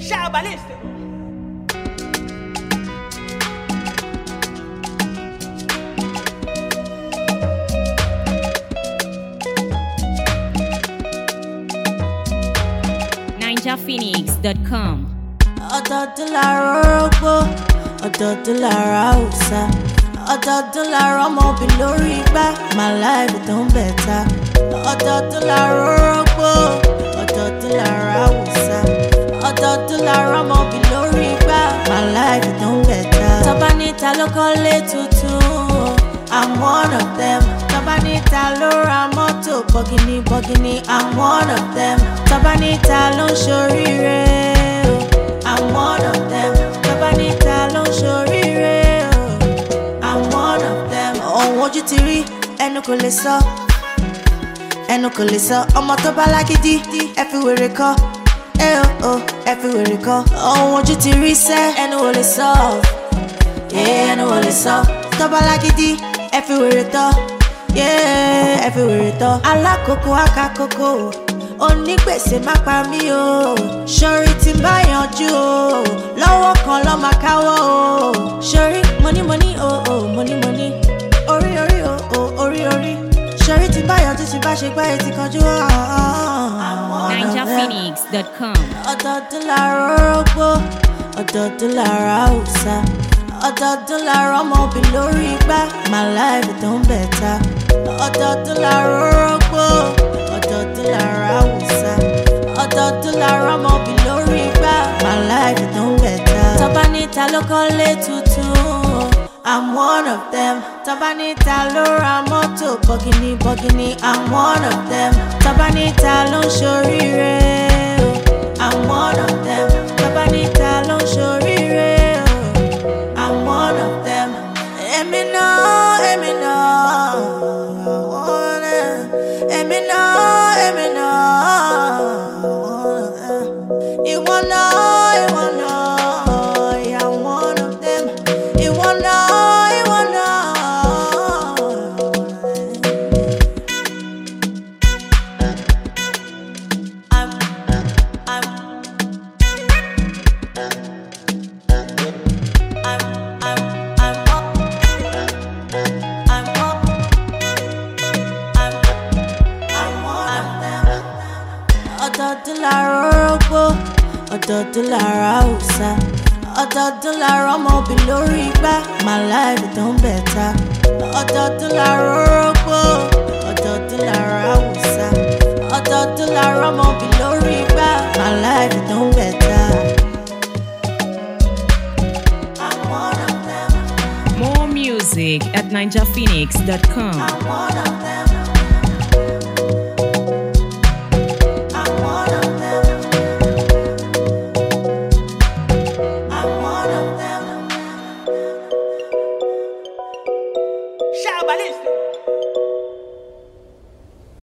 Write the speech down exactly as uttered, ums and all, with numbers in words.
Shout ballistic. ninja phoenix dot com. Ọdọọdún la rọ́rọ́gbó, ọdọọdún la ra òòsà, ọdọọdún la rọ́mọbì lórí igbá, my life don better. Ọdọọdún la rọ́rọ́gbó, ọdọọdún la ra òòsà, ọdọọdún la rọ́mọbì lórí igbá, my life don better. Tọ́ba níta ló kọ́lé tuntun, I'm one of them. Tọ́ba níta ló ra mọ́tò bọ́gìnì bọ́gìnì, I'm one of them. Tọ́ba níta ló ń ṣoríire, I'm one of them. Tọ́ba níta ló ń ṣoríire, I'm one of them. Ohun ojú ti rí, ẹnu kò lè sọ, ẹnu kò lè sọ. Ọmọ tó bá lágídí, ẹ fi wèrè kọ́, ẹ o o, ẹ fi wèrè kọ́. Ohun ojú ti rí sẹ́, ẹnu ò lè sọ, ẹnu ò lè sọ. Tọ́ba lágídí, ẹ fi wèrè tọ́, ẹ fi wèrè tọ́. Alákòókò akákòókò, onígbèsè má pa mí o, ṣorí tí n bá yanjú o, lọ́wọ́ kan lọ́ máa káwọ́ o, ṣorí money money o o, money money, orí orí o o, orí orí, ṣorí tí n bá yanjú tí n bá ṣe gbá etí kanjú o. ninja phoenix dot com. Ọdọọdún la rọ́rọ́gbó, ọdọọdún la ra òòsà, ọdọọdún la rọ́mọbì lórí igbá, my life don better. Ọdọọdún la rọ́rọ́gbó, ọdọọdún la ra òòsà, ọdọọdún la rọ́mọbì lórí igbá, my life don better. Tọ́ba níta ló kọ́lé tuntun, I'm one of them. Tọ́ba níta ló ra mọ́tò bọ́gìnì bọ́gìnì, I'm one of them. Tọ́ba níta ló ń ṣoríire, I'm one of them. Tọ́ba níta ló ń ṣoríire, I'm one of them. Èmi náà, èmi náà, èmi náà, èmi náà, ìwọ náà, ìwọ náà, yeah, I'm one of them. Ìwọ náà, ìwọ náà. I'm, I'm, I'm, I'm, I'm up. I'm up. I'm, I'm one of them. Ọdọọdún la rọ́rọ́gbó, ọdọọdún la ra òòsà, ọdọọdún la rọ́mọbì lórí igbá, my life don better. Ọdọọdún la rọ́rọ́gbó, ọdọọdún la ra òòsà, ọdọọdún la rọ́mọbì lórí igbá, my life don better. I'm one of them. More music at ninja phoenix dot com. I'm one of them.